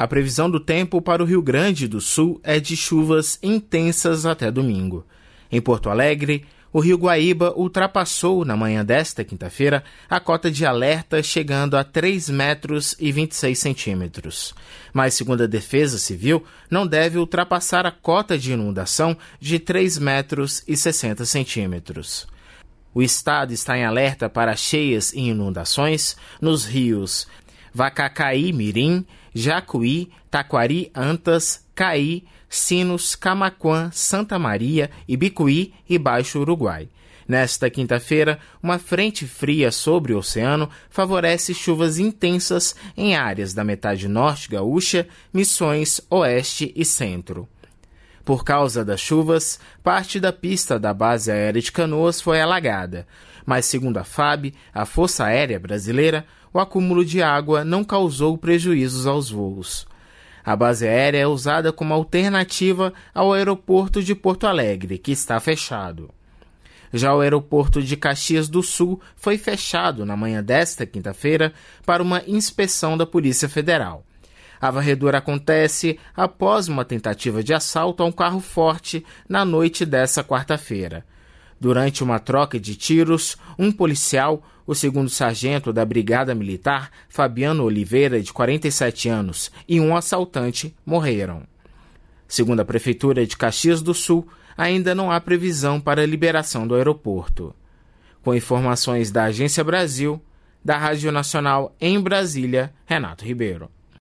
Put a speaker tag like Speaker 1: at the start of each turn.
Speaker 1: A previsão do tempo para o Rio Grande do Sul é de chuvas intensas até domingo. Em Porto Alegre, o Rio Guaíba ultrapassou, na manhã desta quinta-feira, a cota de alerta, chegando a 3,26 metros. Mas, segundo a Defesa Civil, não deve ultrapassar a cota de inundação de 3,60 metros. O estado está em alerta para cheias e inundações nos rios Vacacaí-Mirim, Jacuí, Taquari-Antas, Caí, Sinos, Camaquã, Santa Maria, Ibicuí e Baixo Uruguai. Nesta quinta-feira, uma frente fria sobre o oceano favorece chuvas intensas em áreas da metade norte gaúcha, Missões, Oeste e Centro. Por causa das chuvas, parte da pista da base aérea de Canoas foi alagada, mas segundo a FAB, a Força Aérea Brasileira, o acúmulo de água não causou prejuízos aos voos. A base aérea é usada como alternativa ao aeroporto de Porto Alegre, que está fechado. Já o aeroporto de Caxias do Sul foi fechado na manhã desta quinta-feira para uma inspeção da Polícia Federal. A varredura acontece após uma tentativa de assalto a um carro forte na noite dessa quarta-feira. Durante uma troca de tiros, um policial, o segundo sargento da Brigada Militar, Fabiano Oliveira, de 47 anos, e um assaltante morreram. Segundo a Prefeitura de Caxias do Sul, ainda não há previsão para a liberação do aeroporto. Com informações da Agência Brasil, da Rádio Nacional em Brasília, Renato Ribeiro.